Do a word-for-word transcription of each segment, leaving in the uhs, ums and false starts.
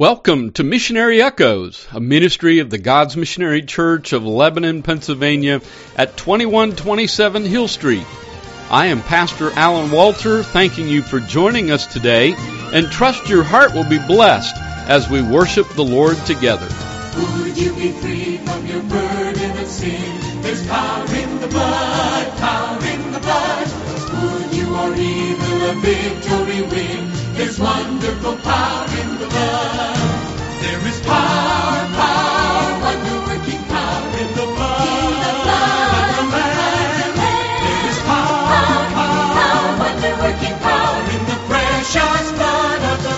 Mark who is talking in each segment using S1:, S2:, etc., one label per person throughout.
S1: Welcome to Missionary Echoes, a ministry of the God's Missionary Church of Lebanon, Pennsylvania at twenty-one twenty-seven Hill Street. I am Pastor Alan Walter, thanking you for joining us today, and trust your heart will be blessed as we worship the Lord together.
S2: Would you be free from your burden of sin? There's power in the blood, power in the blood. Would you or evil a victory win? There's wonderful power in the blood. There is power, power, wonder-working power in the blood, in the blood of the Lamb. There is power, power, power, wonder-working power in the precious blood of the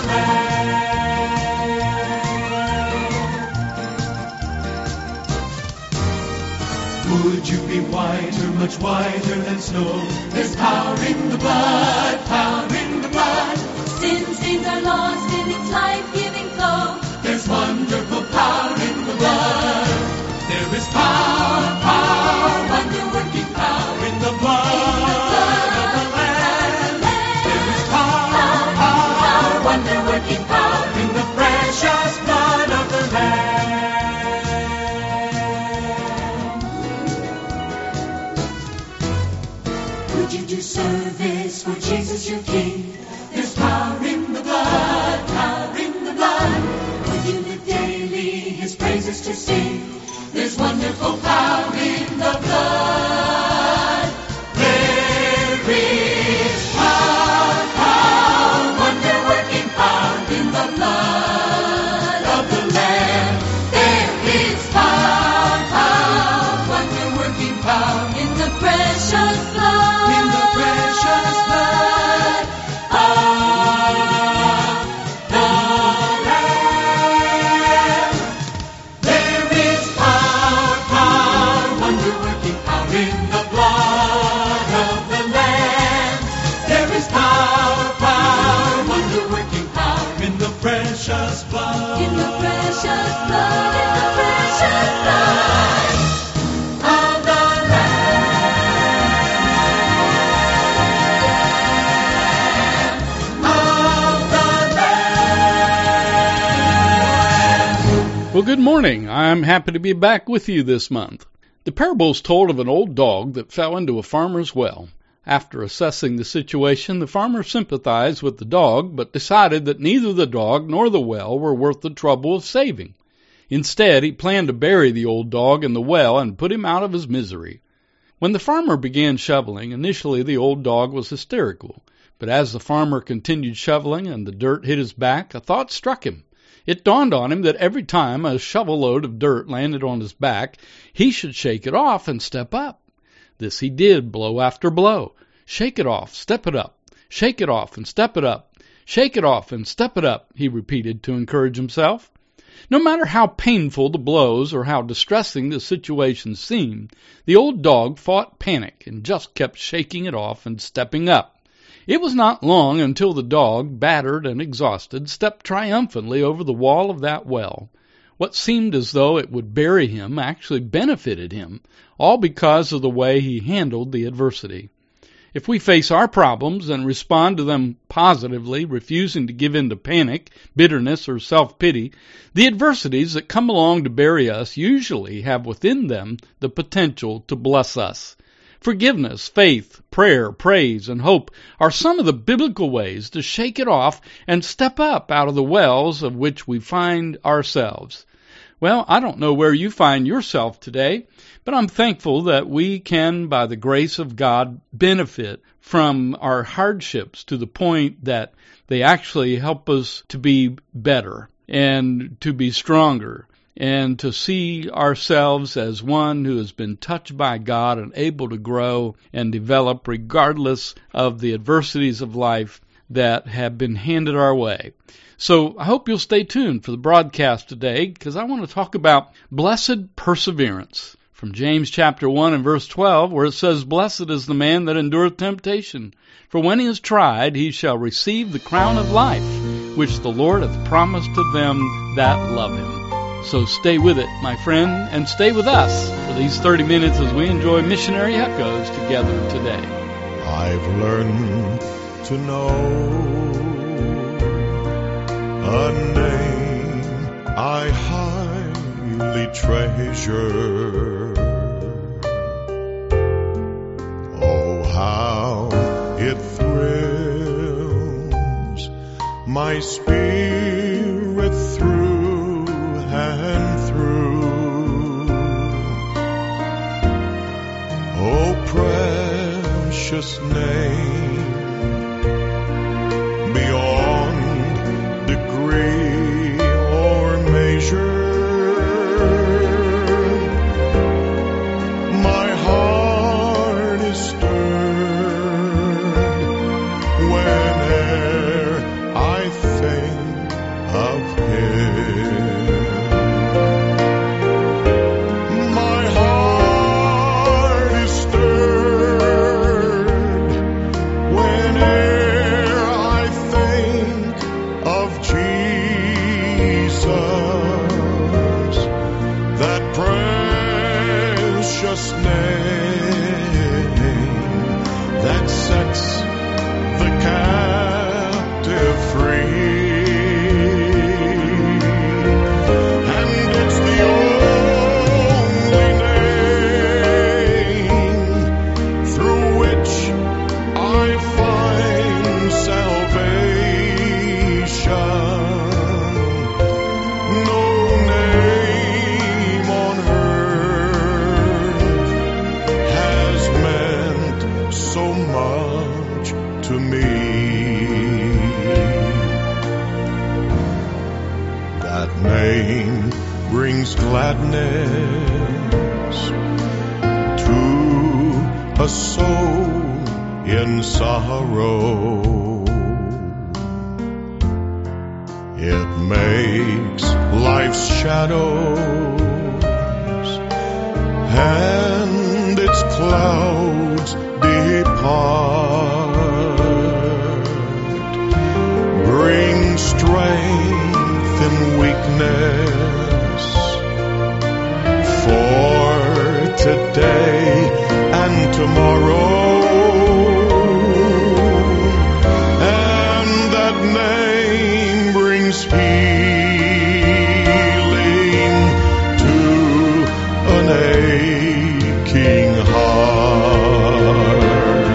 S2: Lamb. Would you be whiter, much whiter than snow? There's power in the blood, power in the blood.
S3: Sin stains are lost in its life-giving flow.
S2: There's wonderful power in the blood. There is power, power, wonder-working power in the blood of the Lamb. There is power, power, wonder-working power in the precious blood of the Lamb. Would you do service for Jesus your King? There's power in the blood, power in the blood. Would you live daily His praises to sing? There's wonderful power in the blood. There is power, power, wonder-working power in the blood of the Lamb. There is power, power, wonder-working power in the precious blood, in the precious blood of the Lamb. There is power, power, wonder-working power in the blood of the Lamb. There is power, power, wonder-working power in the precious blood,
S3: In the precious blood, in the precious blood.
S2: of the Lamb, of the Lamb.
S1: Well, good morning. I'm happy to be back with you this month. The parable is told of an old dog that fell into a farmer's well. After assessing the situation, the farmer sympathized with the dog, but decided that neither the dog nor the well were worth the trouble of saving. Instead, he planned to bury the old dog in the well and put him out of his misery. When the farmer began shoveling, initially the old dog was hysterical, but as the farmer continued shoveling and the dirt hit his back, a thought struck him. It dawned on him that every time a shovel load of dirt landed on his back, he should shake it off and step up. This he did, blow after blow. Shake it off, step it up. Shake it off and step it up. Shake it off and step it up, he repeated to encourage himself. No matter how painful the blows or how distressing the situation seemed, the old dog fought panic and just kept shaking it off and stepping up. It was not long until the dog, battered and exhausted, stepped triumphantly over the wall of that well. What seemed as though it would bury him actually benefited him, all because of the way he handled the adversity. If we face our problems and respond to them positively, refusing to give in to panic, bitterness, or self-pity, the adversities that come along to bury us usually have within them the potential to bless us. Forgiveness, faith, prayer, praise, and hope are some of the biblical ways to shake it off and step up out of the wells of which we find ourselves. Well, I don't know where you find yourself today, but I'm thankful that we can, by the grace of God, benefit from our hardships to the point that they actually help us to be better and to be stronger and to see ourselves as one who has been touched by God and able to grow and develop regardless of the adversities of life that have been handed our way. So I hope you'll stay tuned for the broadcast today, because I want to talk about blessed perseverance from James chapter one and verse twelve, where it says, "Blessed is the man that endureth temptation, for when he is tried, he shall receive the crown of life, which the Lord hath promised to them that love him." So stay with it, my friend, and stay with us for these thirty minutes as we enjoy Missionary Echoes together today.
S4: I've learned to know a name I highly treasure. Oh, how it thrills my spirit through and through. Oh, precious name, beyond degree or measure, my heart is stirred whene'er I think of Him. My heart is stirred whene'er I think of Jesus, that precious name that sets the captive free. And it's the only name through which I find salvation. No name on earth has meant so much to me. That name brings gladness to a soul in sorrow. It makes life's shadows and its clouds depart, bring strength in weakness for today and tomorrow. And that name brings healing to an aching heart.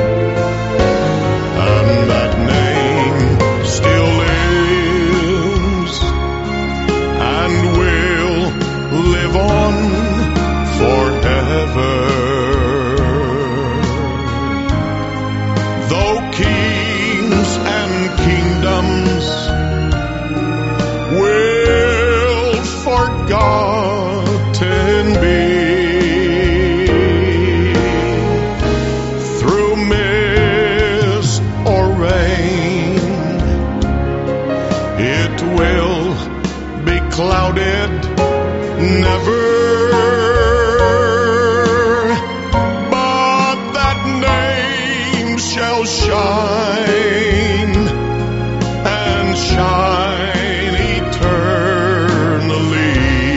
S4: And that name still lives and will live on forever. Though kings and kingdoms will forgotten be, through mist or rain, it will be clouded never. But that name shall shine and shine eternally.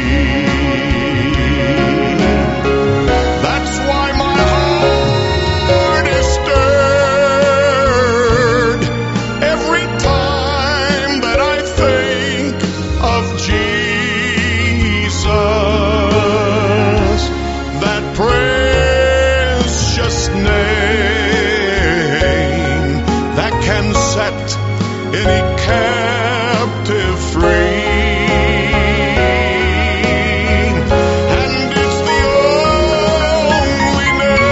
S4: That's why my heart is stirred every time that I think of Jesus, that precious name that can set any captive free. And it's the only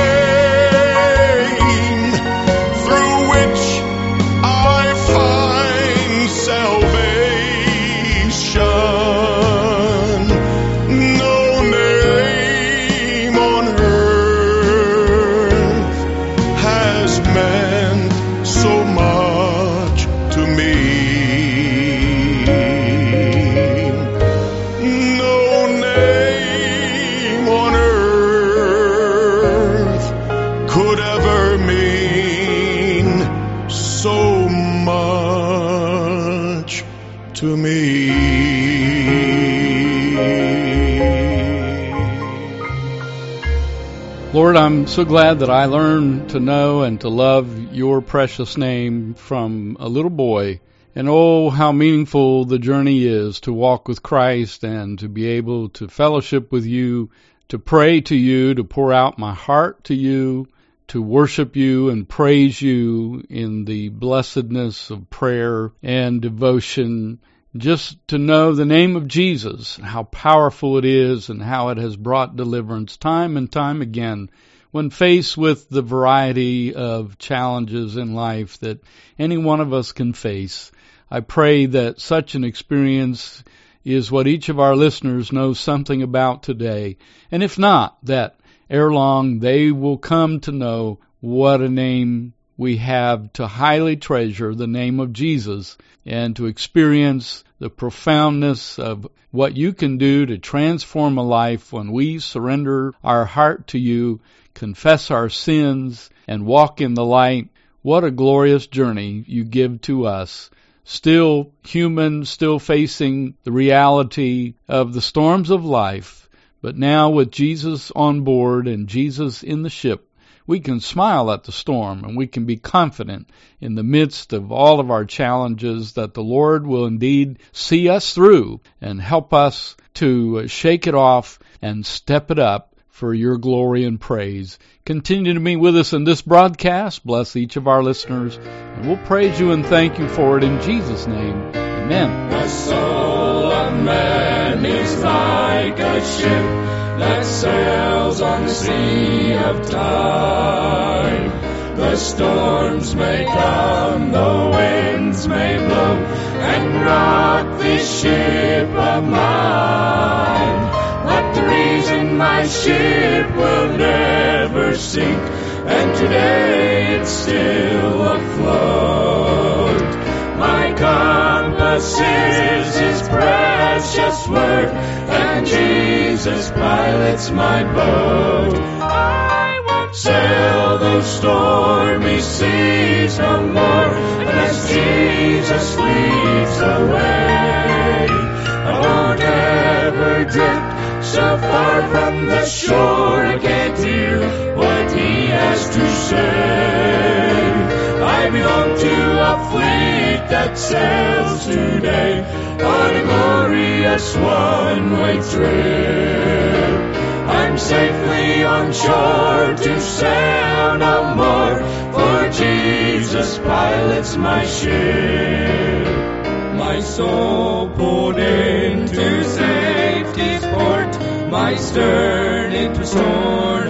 S4: name through which I find salvation. No name on earth has meant so much to me. No name on earth could ever mean so much to me.
S1: Lord, I'm so glad that I learned to know and to love your precious name from a little boy And oh, how meaningful the journey is to walk with Christ and to be able to fellowship with you, to pray to you, to pour out my heart to you, to worship you and praise you in the blessedness of prayer and devotion, just to know the name of Jesus, how powerful it is and how it has brought deliverance time and time again when faced with the variety of challenges in life that any one of us can face. I pray that such an experience is what each of our listeners knows something about today, and if not, that ere long they will come to know what a name we have to highly treasure, the name of Jesus, and to experience the profoundness of what you can do to transform a life when we surrender our heart to you, confess our sins, and walk in the light. What a glorious journey you give to us. Still human, still facing the reality of the storms of life, but now with Jesus on board and Jesus in the ship, we can smile at the storm and we can be confident in the midst of all of our challenges that the Lord will indeed see us through and help us to shake it off and step it up for your glory and praise. Continue to be with us in this broadcast. Bless each of our listeners, and we'll praise you and thank you for it in Jesus' name. Amen.
S5: The soul of man is like a ship that sails on the sea of time. The storms may come, the winds may blow, and rock this ship of mine. But the reason my ship will never sink, and today it's still afloat. My compass is His precious word, and Jesus pilots my boat. I won't sail those stormy seas no more, unless Jesus leads the way. I won't ever drift so far from the shore, I can't hear what He has to say. I belong to a fleet that sails today on a glorious one-way trip. I'm safely on shore to sail no more, for Jesus pilots my ship. My soul pulled into safety's port, my stern it was torn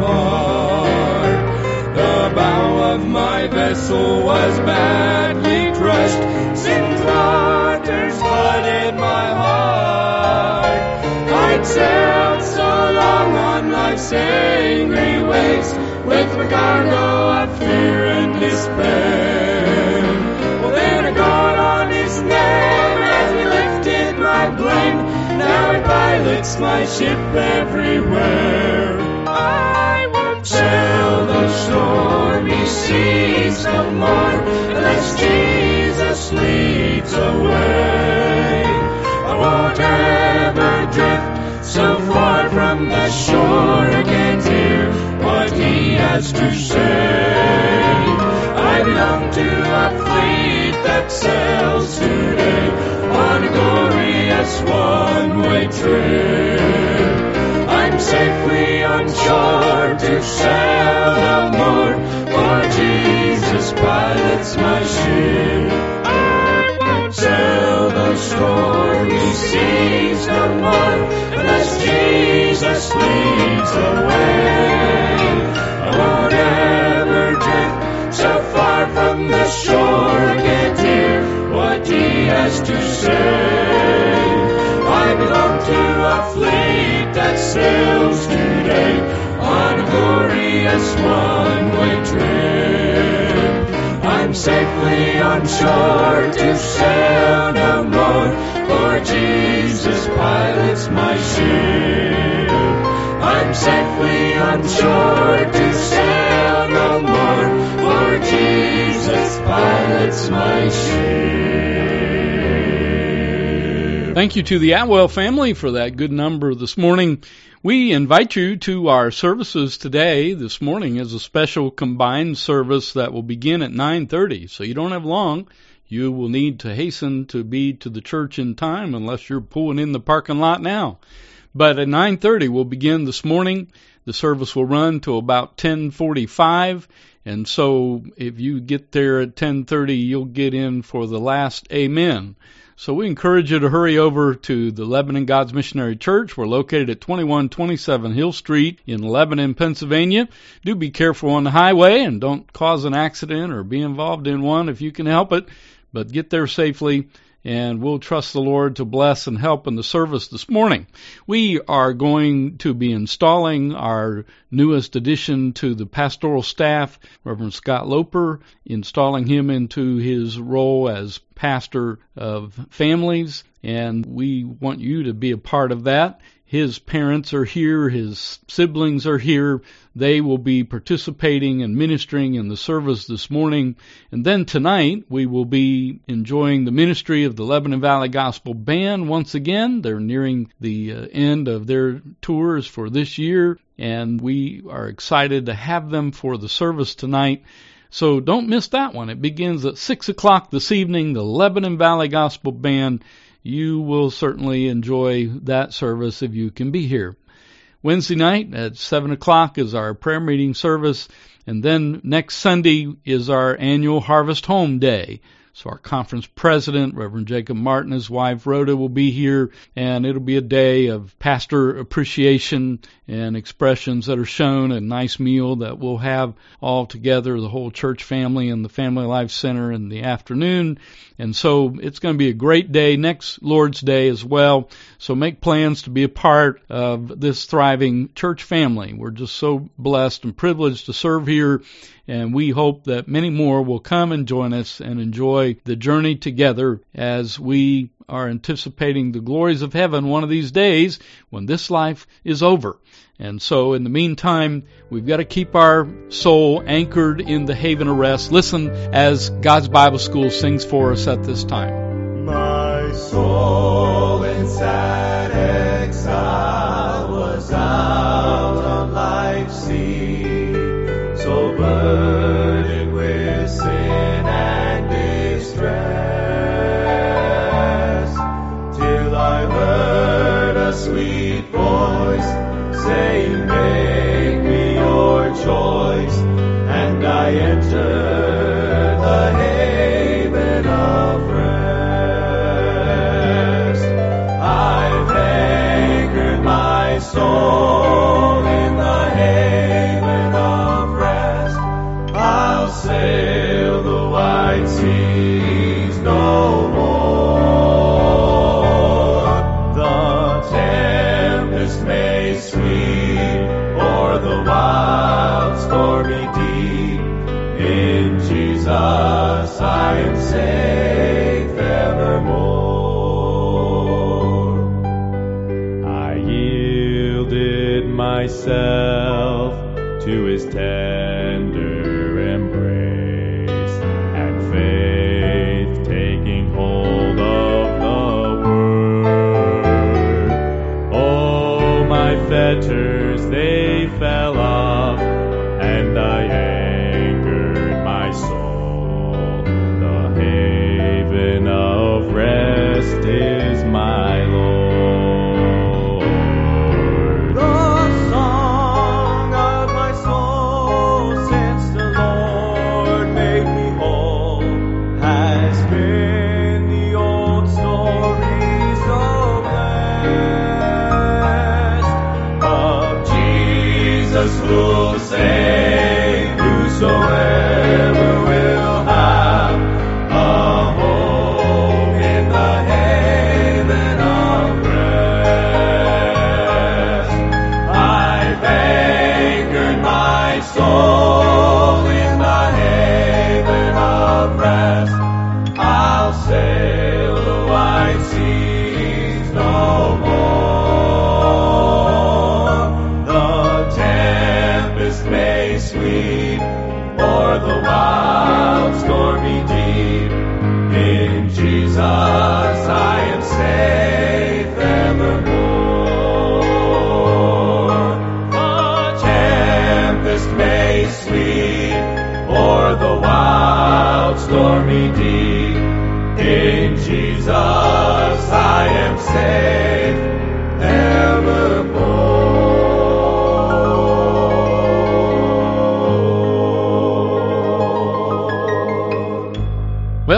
S5: apart. The bow of my vessel was badly crushed, sin's waters flooded my heart. I'd sailed so long on life's angry waves, with my cargo of fear and despair. Well, then I got on His name as He lifted my blame. Now He pilots my ship everywhere. I won't sail those stormy seas no more, unless Jesus leads the way. I won't ever drift so far from the shore, I can't hear what He has to say. I belong to a fleet that sails today on a glorious one-way trip. I'm safely on shore to sail no more, for Jesus pilots my ship. I won't sail those stormy seas no more, unless Jesus leads the way. I won't ever drift so far from the shore, I can't hear what He has to say. I belong to a fleet that sails today on a glorious one-way trip. I'm safely on shore to sail no more, for Jesus pilots my ship. I'm safely on shore to sail no more, for Jesus pilots my ship.
S1: Thank you to the Atwell family for that good number this morning. We invite you to our services today. This morning is a special combined service that will begin at nine thirty, so you don't have long. you will need to hasten to be to the church in time unless you're pulling in the parking lot now. But at nine thirty we'll begin this morning. The service will run to about ten forty-five, and so if you get there at ten thirty, you'll get in for the last amen. So we encourage you to hurry over to the Lebanon God's Missionary Church. We're located at twenty-one twenty-seven Hill Street in Lebanon, Pennsylvania. Do be careful on the highway and don't cause an accident or be involved in one if you can help it, but get there safely. And we'll trust the Lord to bless and help in the service this morning. We are going to be installing our newest addition to the pastoral staff, Reverend Scott Loper, installing him into his role as pastor of families, and we want you to be a part of that. His parents are here, his siblings are here. They will be participating and ministering in the service this morning. And then tonight we will be enjoying the ministry of the Lebanon Valley Gospel Band once again. They're nearing the uh, end of their tours for this year, and we are excited to have them for the service tonight. So don't miss that one. It begins at six o'clock this evening, the Lebanon Valley Gospel Band. You will certainly enjoy that service if you can be here. Wednesday night at seven o'clock is our prayer meeting service, and then next Sunday is our annual Harvest Home Day. So our conference president, Reverend Jacob Martin, his wife Rhoda, will be here, and it'll be a day of pastor appreciation and expressions that are shown, a nice meal that we'll have all together, the whole church family and the Family Life Center in the afternoon. And so it's going to be a great day next Lord's Day as well. So make plans to be a part of this thriving church family. We're just so blessed and privileged to serve here, and we hope that many more will come and join us and enjoy the journey together as we are anticipating the glories of heaven one of these days when this life is over. And so in the meantime, we've got to keep our soul anchored in the haven of rest. Listen as God's Bible School sings for us at this time.
S5: My soul in sad exile was out on life's sea, so burdened with sin and distress, till I heard a sweet voice saying, make me your choice, and I entered the haven of rest. I've anchored my soul in the haven of rest. I'll sail the wide seas no more. The tempest may sweep o'er the wild stormy deep. In Jesus I am safe evermore. I yielded myself to his tender embrace, and faith taking hold of the word. Oh, my fetters, they fell off, and I anchored my soul. The haven of rest is my Lord. The song of my soul since the Lord made me whole has been the old story so blessed of Jesus who'll save whosoever will have a home in the haven of rest. I've anchored my soul in the haven of rest. I'll sail the wide seas no more. The tempest may sweep o'er the wild stormy deep. In Jesus I am safe evermore. The tempest may sweep o'er the wild stormy deep.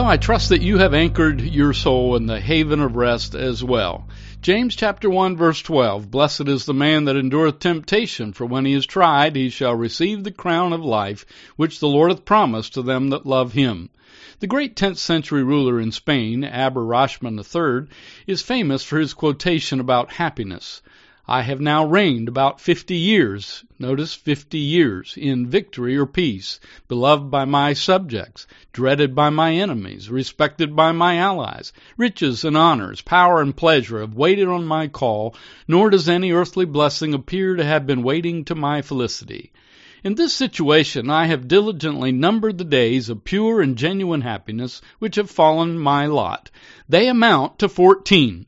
S1: Well, I trust that you have anchored your soul in the haven of rest as well. James chapter one verse twelve, Blessed is the man that endureth temptation, for when he is tried, he shall receive the crown of life, which the Lord hath promised to them that love him. The great tenth century ruler in Spain, Abderrahman the third, is famous for his quotation about happiness. I have now reigned about fifty years, notice fifty years, in victory or peace, beloved by my subjects, dreaded by my enemies, respected by my allies. Riches and honors, power and pleasure have waited on my call, nor does any earthly blessing appear to have been waiting to my felicity. In this situation I have diligently numbered the days of pure and genuine happiness which have fallen my lot. They amount to fourteen.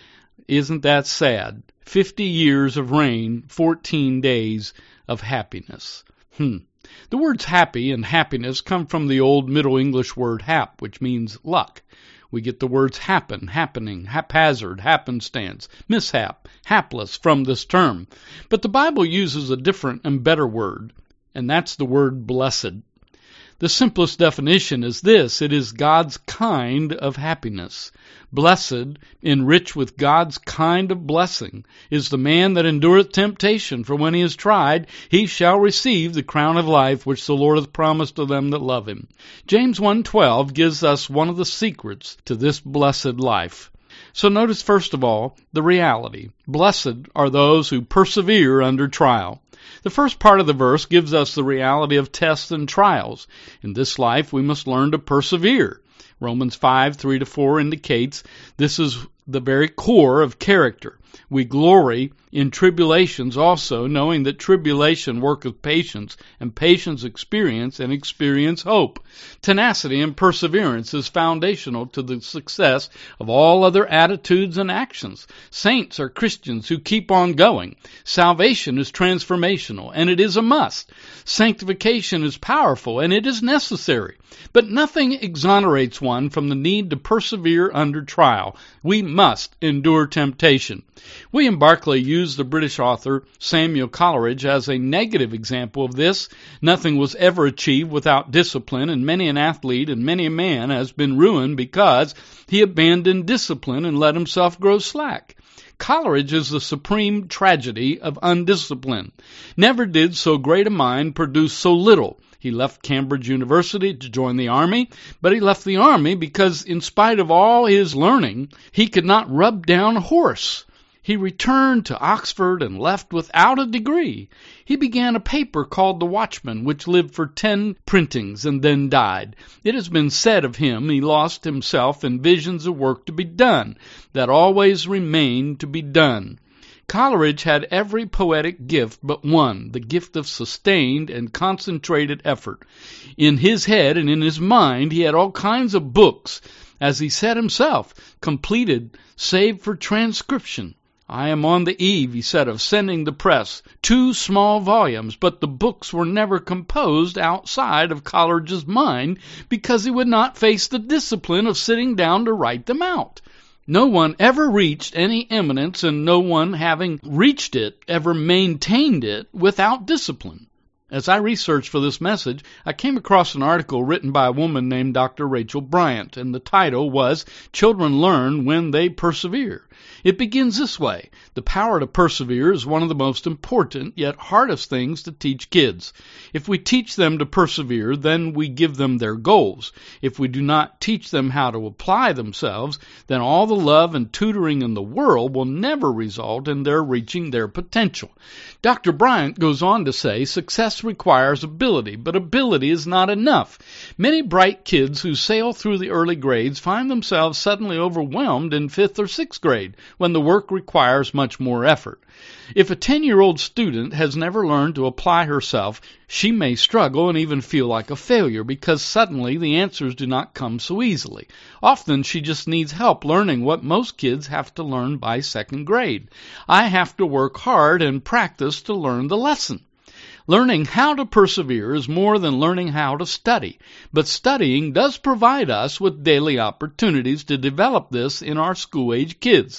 S1: Isn't that sad? Fifty years of reign, fourteen days of happiness. Hmm. The words happy and happiness come from the old Middle English word hap, which means luck. We get the words happen, happening, haphazard, happenstance, mishap, hapless from this term. But the Bible uses a different and better word, and that's the word blessed. The simplest definition is this: it is God's kind of happiness. Blessed, enriched with God's kind of blessing, is the man that endureth temptation, for when he is tried, he shall receive the crown of life which the Lord hath promised to them that love him. James one twelve gives us one of the secrets to this blessed life. So notice first of all the reality. Blessed are those who persevere under trial. The first part of the verse gives us the reality of tests and trials. In this life we must learn to persevere. Romans five, three to four indicates this is the very core of character. We glory in tribulations also, knowing that tribulation worketh patience, and patience experience, and experience hope. Tenacity and perseverance is foundational to the success of all other attitudes and actions. Saints are Christians who keep on going. Salvation is transformational, and it is a must. Sanctification is powerful, and it is necessary. But nothing exonerates one from the need to persevere under trial. We must endure temptation. William Barclay used the British author Samuel Coleridge as a negative example of this. Nothing was ever achieved without discipline, and many an athlete and many a man has been ruined because he abandoned discipline and let himself grow slack. Coleridge is the supreme tragedy of undiscipline. Never did so great a mind produce so little. He left Cambridge University to join the army, but he left the army because in spite of all his learning, he could not rub down a horse. He returned to Oxford and left without a degree. He began a paper called The Watchman, which lived for ten printings and then died. It has been said of him he lost himself in visions of work to be done, that always remained to be done. Coleridge had every poetic gift but one, the gift of sustained and concentrated effort. In his head and in his mind he had all kinds of books, as he said himself, completed save for transcription. I am on the eve, he said, of sending the press two small volumes, but the books were never composed outside of Coleridge's mind because he would not face the discipline of sitting down to write them out. No one ever reached any eminence, and no one having reached it ever maintained it without discipline. As I researched for this message, I came across an article written by a woman named Doctor Rachel Bryant, and the title was, Children Learn When They Persevere. It begins this way: the power to persevere is one of the most important yet hardest things to teach kids. If we teach them to persevere, then we give them their goals. If we do not teach them how to apply themselves, then all the love and tutoring in the world will never result in their reaching their potential. Doctor Bryant goes on to say, success requires ability, but ability is not enough. Many bright kids who sail through the early grades find themselves suddenly overwhelmed in fifth or sixth grade, when the work requires much more effort. If a ten-year-old student has never learned to apply herself, she may struggle and even feel like a failure because suddenly the answers do not come so easily. Often she just needs help learning what most kids have to learn by second grade. I have to work hard and practice to learn the lesson. Learning how to persevere is more than learning how to study, but studying does provide us with daily opportunities to develop this in our school-age kids.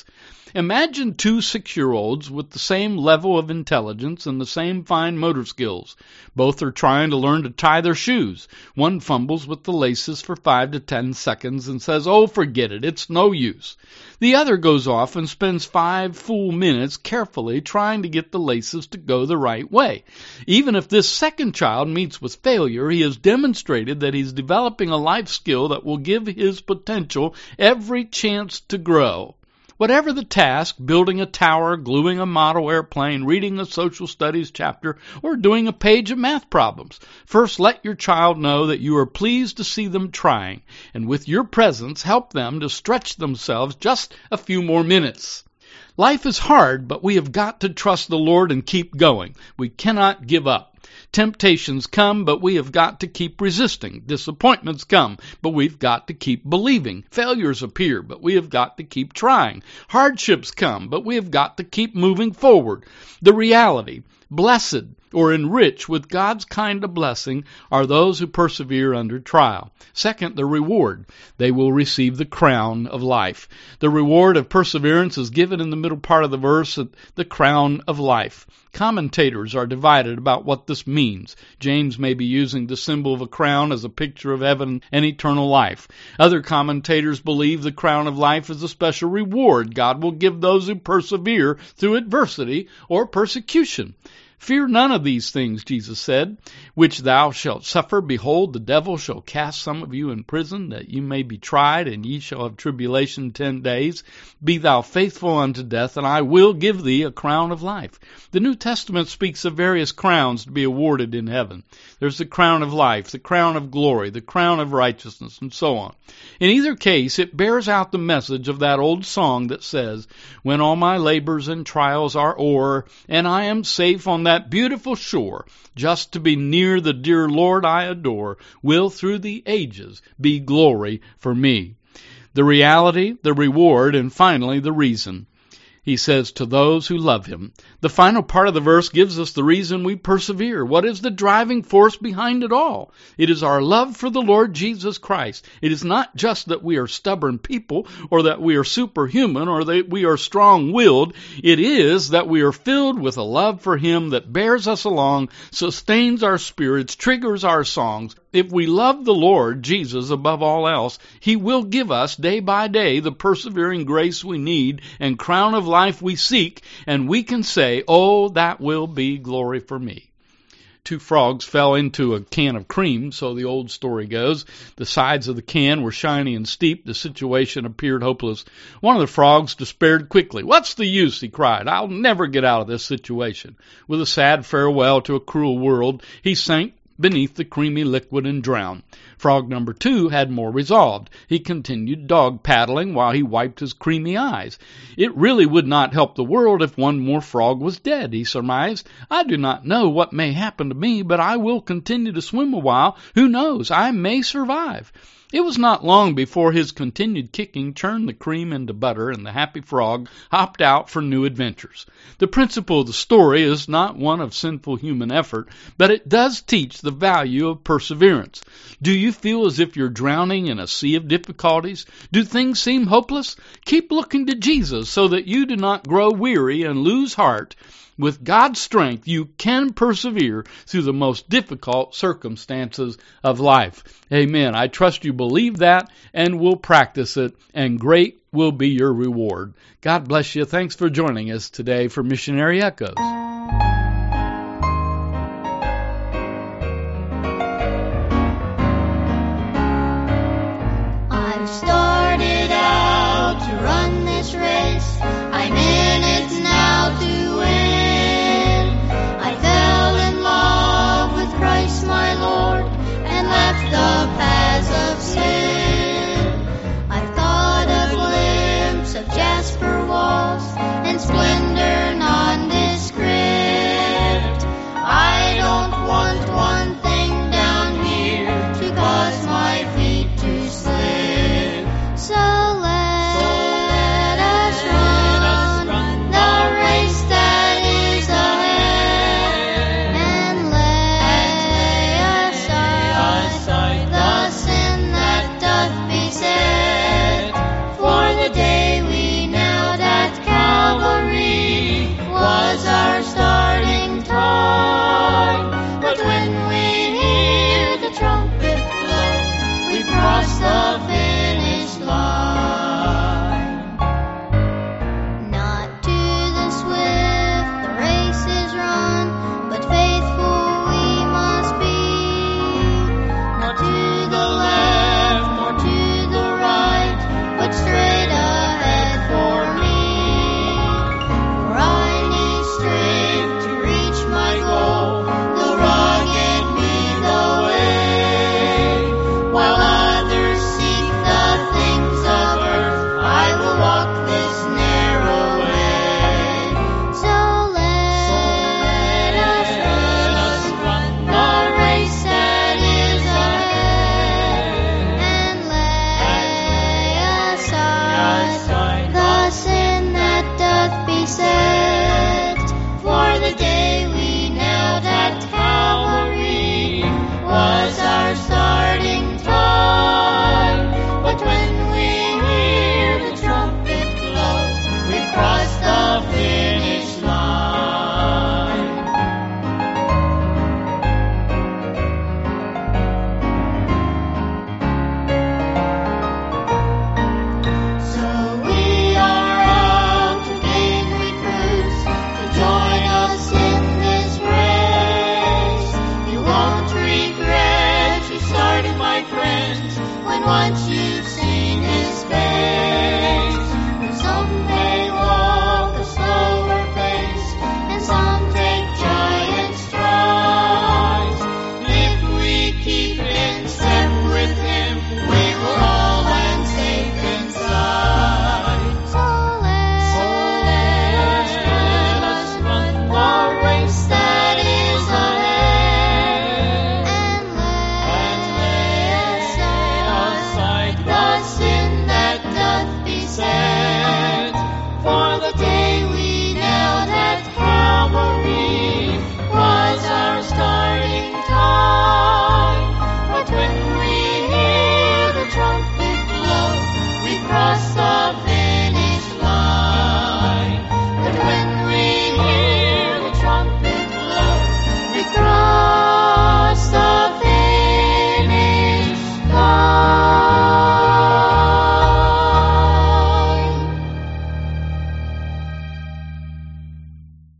S1: Imagine two six-year-olds with the same level of intelligence and the same fine motor skills. Both are trying to learn to tie their shoes. One fumbles with the laces for five to ten seconds and says, "Oh, forget it, it's no use." The other goes off and spends five full minutes carefully trying to get the laces to go the right way. Even if this second child meets with failure, he has demonstrated that he's developing a life skill that will give his potential every chance to grow. Whatever the task, building a tower, gluing a model airplane, reading a social studies chapter, or doing a page of math problems, first let your child know that you are pleased to see them trying, and with your presence help them to stretch themselves just a few more minutes. Life is hard, but we have got to trust the Lord and keep going. We cannot give up. Temptations come, but we have got to keep resisting. Disappointments come, but we've got to keep believing. Failures appear, but we have got to keep trying. Hardships come, but we have got to keep moving forward. The reality, blessed or enriched with God's kind of blessing, are those who persevere under trial. Second, the reward. They will receive the crown of life. The reward of perseverance is given in the middle part of the verse, the crown of life. Commentators are divided about what this means. James may be using the symbol of a crown as a picture of heaven and eternal life. Other commentators believe the crown of life is a special reward God will give those who persevere through adversity or persecution. Fear none of these things, Jesus said, which thou shalt suffer. Behold, the devil shall cast some of you in prison, that you may be tried, and ye shall have tribulation ten days. Be thou faithful unto death, and I will give thee a crown of life. The New Testament speaks of various crowns to be awarded in heaven. There's the crown of life, the crown of glory, the crown of righteousness, and so on. In either case, it bears out the message of that old song that says, "When all my labors and trials are o'er, and I am safe on that beautiful shore, just to be near the dear Lord I adore, will through the ages be glory for me." The reality, the reward, and finally the reason. He says, to those who love him. The final part of the verse gives us the reason we persevere. What is the driving force behind it all? It is our love for the Lord Jesus Christ. It is not just that we are stubborn people, or that we are superhuman, or that we are strong-willed. It is that we are filled with a love for him that bears us along, sustains our spirits, triggers our songs. If we love the Lord Jesus above all else, he will give us day by day the persevering grace we need and crown of life we seek, and we can say, "Oh, that will be glory for me." Two frogs fell into a can of cream, so the old story goes. The sides of the can were shiny and steep. The situation appeared hopeless. One of the frogs despaired quickly. "What's the use?" he cried. "I'll never get out of this situation." With a sad farewell to a cruel world, he sank beneath the creamy liquid and drowned. Frog number two had more resolved. He continued dog paddling while he wiped his creamy eyes. It really would not help the world if one more frog was dead, he surmised. "I do not know what may happen to me, but I will continue to swim a while. Who knows? I may survive." It was not long before his continued kicking turned the cream into butter, and the happy frog hopped out for new adventures. The principle of the story is not one of sinful human effort, but it does teach the value of perseverance. Do you feel as if you're drowning in a sea of difficulties? Do things seem hopeless? Keep looking to Jesus so that you do not grow weary and lose heart. With God's strength, you can persevere through the most difficult circumstances of life. Amen. I trust you believe that and will practice it, and great will be your reward. God bless you. Thanks for joining us today for Missionary Echoes.